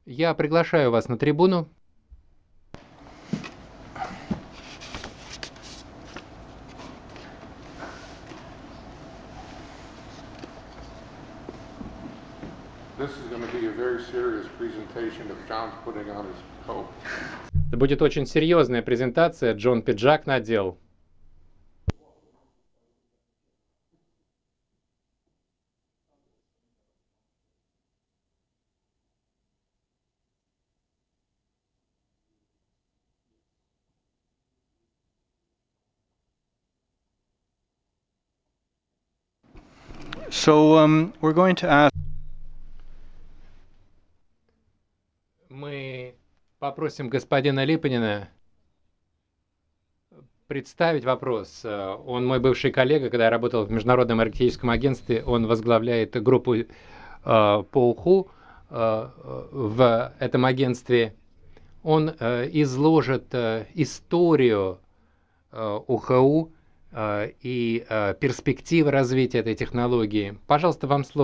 Я приглашаю вас на трибуну. This is going to be a very serious presentation if John's putting on his coat. Это будет очень серьезная презентация. Джон пиджак надел. So we're going to ask. Мы попросим господина Липанина представить вопрос. Он мой бывший коллега, когда я работал в Международном энергетическом агентстве. Он возглавляет группу по УХУ в этом агентстве. Он изложит историю УХУ и перспективы развития этой технологии. Пожалуйста, вам слово.